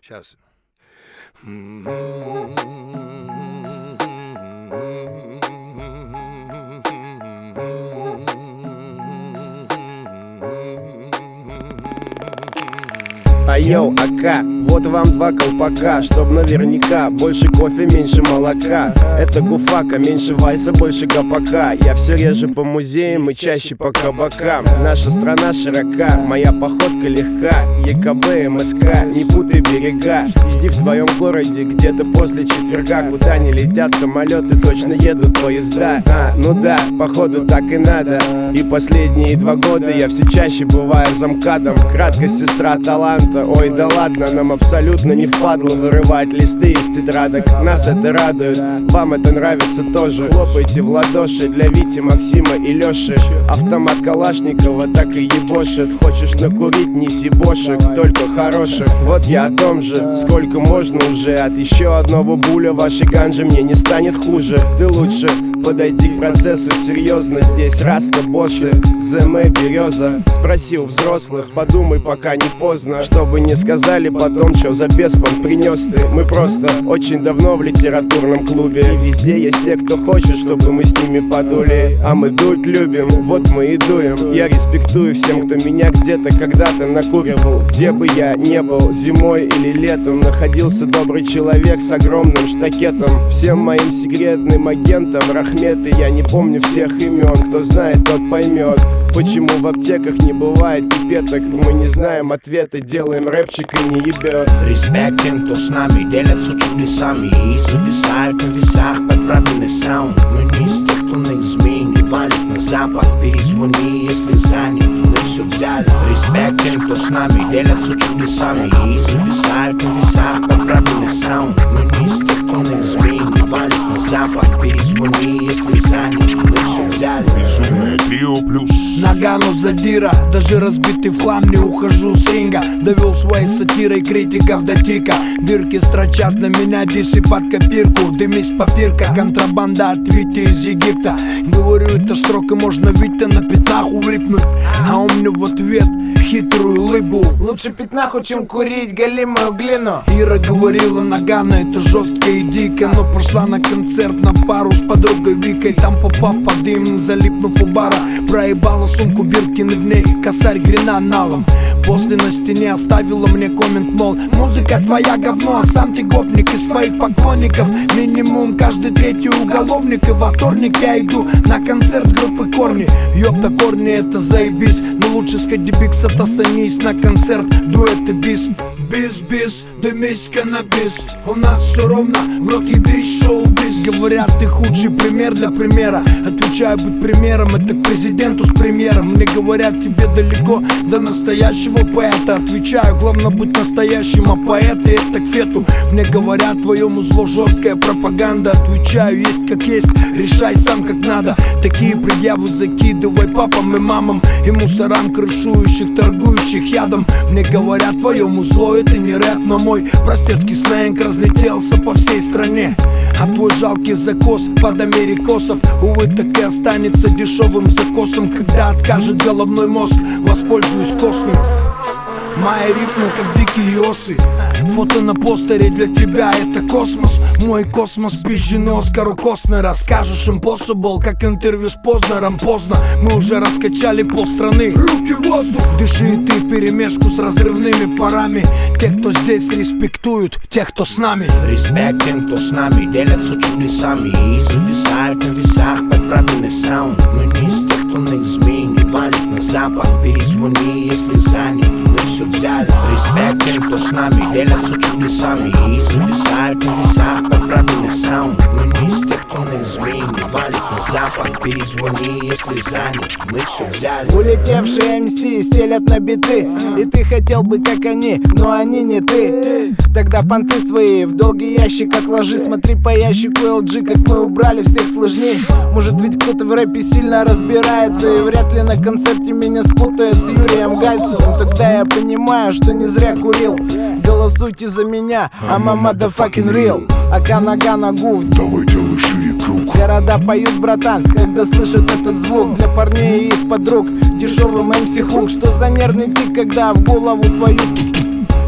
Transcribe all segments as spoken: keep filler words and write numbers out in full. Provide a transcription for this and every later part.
Сейчас. А йоу, АК, вот вам два колпака, чтоб наверняка больше кофе, меньше молока. Это гуфака, меньше вайса, больше гопака. Я все реже по музеям и чаще по кабакам. Наша страна широка, моя походка легка. ЕКБ, МСК, не путай берега. Жди в твоем городе где-то после четверга. Куда не летят самолеты, точно едут поезда. А, ну да, походу так и надо. И последние два года я все чаще бываю замкадом. Краткость сестра таланта. Ой, да ладно, нам абсолютно не впадло вырывать листы из тетрадок. Нас это радует, вам это нравится тоже. Хлопайте в ладоши для Вити, Максима и Лёши. Автомат Калашникова так и ебошит. Хочешь накурить, неси бошек, только хороших. Вот я о том же, сколько можно уже. От еще одного буля вашей ганжи мне не станет хуже. Ты лучше подойди к процессу серьезно. Здесь раста боссы, ЗМ береза. Спроси у взрослых, подумай, пока не поздно. Чтобы не сказали потом, что за беспом принес ты. Мы просто очень давно в литературном клубе. И везде есть те, кто хочет, чтобы мы с ними подули. А мы дуть любим, вот мы и дуем. Я респектую всем, кто меня где-то когда-то накуривал. Где бы я не был, зимой или летом, находился добрый человек с огромным штакетом. Всем моим секретным агентам рахметы. Я не помню всех имен, кто знает, тот поймет. Почему в аптеках не бывает пипеток? Мы не знаем ответа, делаем рэпчик и не ебет. Респект тем, кто с нами делятся чудесами и зависают на весах под правильный саунд. Мы не из тех, кто на измене валит на запад. Перезвони, если занят, мы все взяли. Респект тем, кто с нами делятся чудесами и зависают на весах под правильный саунд. Мы не из тех, кто на измене валит на запад. Перезвони, если занят, мы все взяли. Безумное трио плюс Нагано задира, даже разбитый в хлам не ухожу с ринга. Довел своей сатирой критиков до тика. Дырки строчат на меня, дисы под копирку. Дымись попирка, контрабанда от Вити из Египта. Говорю, это срок и можно Витя на пятнах улипнуть. А он мне в ответ хитрую лыбу. Лучше пятнаху, чем курить галимую глину. Ира говорила, Нагано это жестко и дико. Но пошла на концерт на пару с подругой Викой. Там попав под дым, залипнув у бара, проебала сумку Биркины, в ней косарь гренаналом. После на стене оставила мне коммент, мол, музыка твоя говно, а сам ты гопник из твоих поклонников. Минимум каждый третий уголовник. И во вторник я иду на концерт группы Корни. Ёпта, Корни это заебись, но лучше сходи бикс, отостанись на концерт дуэты бис. Бис-бис, дымись каннабис. У нас все ровно, в рот ебись, шоу-биз. Говорят, ты худший пример для примера. Отвечаю, быть примером, это к президенту с премьером. Мне говорят, тебе далеко до настоящего поэта. Отвечаю, главное быть настоящим, а поэты это к фету. Мне говорят, твоему зло жесткая пропаганда. Отвечаю, есть как есть, решай сам как надо. Такие предъявы закидывай папам и мамам и мусорам, крышующих, торгующих ядом. Мне говорят, твоему зло это не рэп, но мой простецкий сленг разлетелся по всей стране. А твой жалкий закос под америкосов, увы, так и останется дешевым закосом. Когда откажет головной мозг, воспользуюсь костным. Мои рифмы как дикие осы. Фото на постере для тебя это космос. Мой космос пизженый Оскару Костнера. Скажешь impossible, как интервью с Познером. Поздно, мы уже раскачали полстраны. Руки в воздух. Дыши и ты вперемешку с разрывными парами. Те, кто здесь респектуют, тех, кто с нами. Респект тем, кто с нами делятся чудесами и зависают на весах под правильный саунд. Мы не из тех, кто на измене валит на запад. Перезвони, если занят, мы все взяли. Респект тем, кто с нами делятся чудесами и зависают на весах под правильный саунд. Мы не из тех, кто на измене валит на запад. Перезвони, если занят, мы все взяли. Улетевшие эм си стелят на биты, и ты хотел бы как они, но они не ты. Тогда понты свои в долгий ящик отложи. Смотри по ящику эл джи, как мы убрали всех сложней. Может ведь кто-то в рэпе сильно разбирается, и вряд ли на концерте меня спутает с Юрием Гальцевым. Тогда я понимаю, что не зря курил. Голосуйте за меня, I'm a motherfucking real. Ака нога на гуф, давай делай шире круг. Города поют, братан, когда слышат этот звук. Для парней и их подруг дешевым эм си хук. Что за нервный тик, когда в голову твою Ведь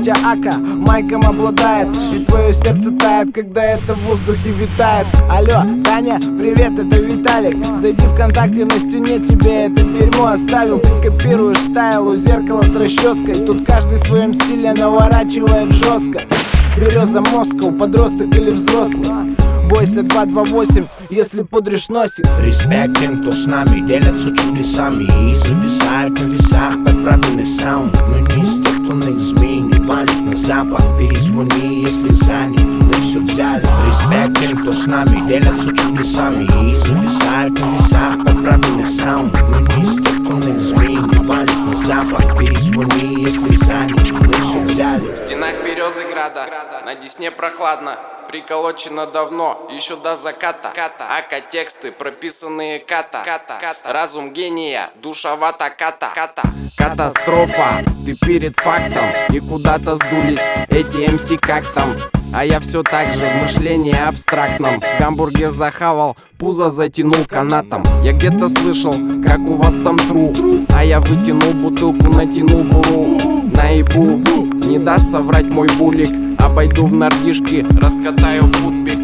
Хотя Ака майком обладает, и твое сердце тает, когда это в воздухе витает. Алло, Таня, привет, это Виталик. Зайди ВКонтакте, на стене тебе это дерьмо оставил. Ты копируешь стайл у зеркала с расческой. Тут каждый в своем стиле наворачивает жестко. Береза Москва, подросток или взрослый. Бойся два два восемь, если пудришь носик. Респект тем, кто с нами делятся чудесами и зависают на весах под правильный саунд. Мы не из тех, кто на измене валит на запад. Перезвони, если занят, мы все взяли. Респект тем, кто с нами делятся чудесами и зависают на весах под правильный саунд. Мы не из тех, кто на измене валит на запад. Перезвони, если занят, мы все взяли. В стенах Березыграда, на Десне прохладно. Приколочено давно, еще до заката. Ака тексты, прописанные ката. Разум гения, душевата ката. Катастрофа, ты перед фактом. И куда-то сдулись эти эм си как там. А я все так же в мышлении абстрактном. Гамбургер захавал, пузо затянул канатом. Я где-то слышал, как у вас там тру. А я вытянул бутылку, натянул буру. Наебу, не даст соврать мой булик. Обойду в нордишки, раскатаю футбик.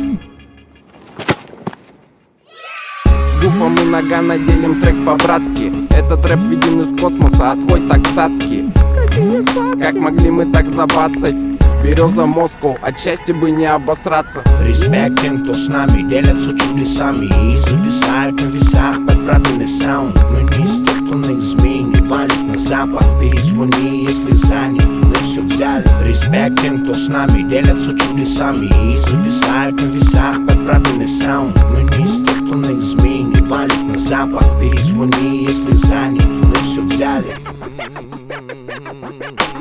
С гуфом и Нагано делим трек по-братски. Этот рэп виден из космоса, а твой так цацкий. Как могли мы так забацать? Береза Москва, от счастья бы не обосраться. Респект тем, кто с нами делятся чудесами и зависают на весах под правильный саунд. Мы не из тех, кто на измене валит на запад. Перезвони, если занят, мы все взяли. Респект тем, кто с нами делятся чудесами и зависают на весах под правильный саунд. Мы не из тех, кто на измене валит на запад. Перезвони, если занят, мы все взяли.